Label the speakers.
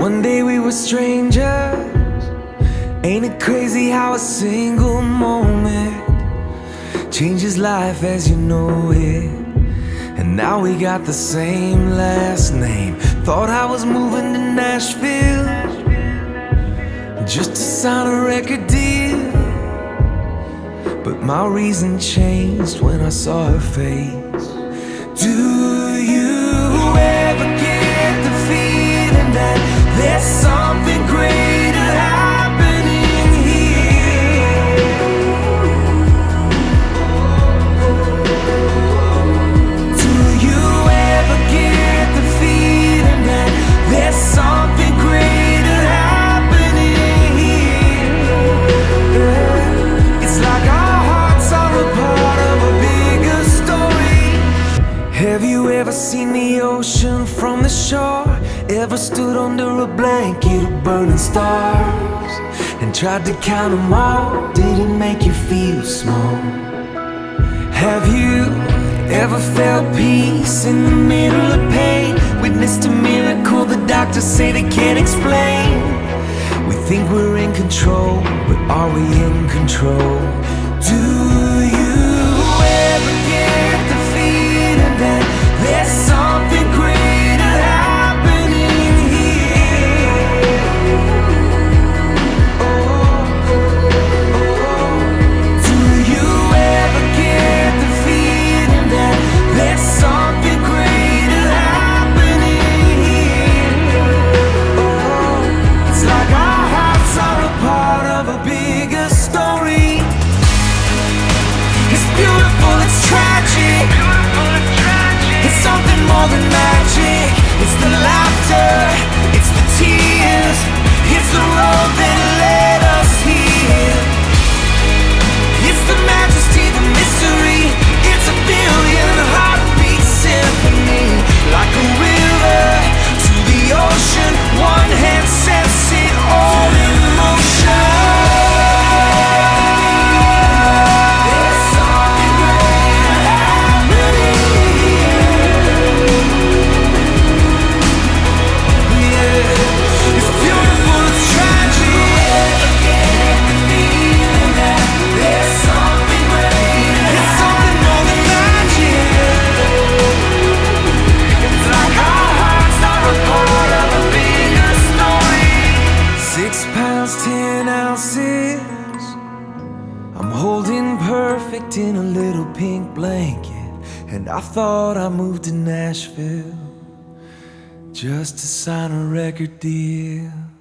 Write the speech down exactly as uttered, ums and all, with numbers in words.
Speaker 1: One day we were strangers. Ain't it crazy how a single moment changes life as you know it? And now we got the same last name. Thought I was moving to Nashville just to sign a record deal, but my reason changed when I saw her face. Do you ever get the feeling that there's something greater happening here? Do you ever get the feeling that there's something greater happening here? It's like our hearts are a part of a bigger story. Have you ever seen the ocean from the shore? Ever stood under a blanket of burning stars and tried to count them all? Did it make you feel small? Have you ever felt peace in the middle of pain? Witnessed a miracle the doctors say they can't explain? We think we're in control, but are we in control? Do you ever get the feeling that there's something greater happening here? Oh, oh. Do you ever get the feeling that there's something greater happening here? Oh, it's like our hearts are a part of a bigger story. It's beautiful, it's tragic. It's something more than magic. It's the laughter, it's the tears, it's the road that led us here. It's the majesty, the mystery. It's a billion heartbeat symphony. Like a river to the ocean, one hand sets it all in motion. ten ounces I'm holding perfect in a little pink blanket, and I thought I moved to Nashville just to sign a record deal.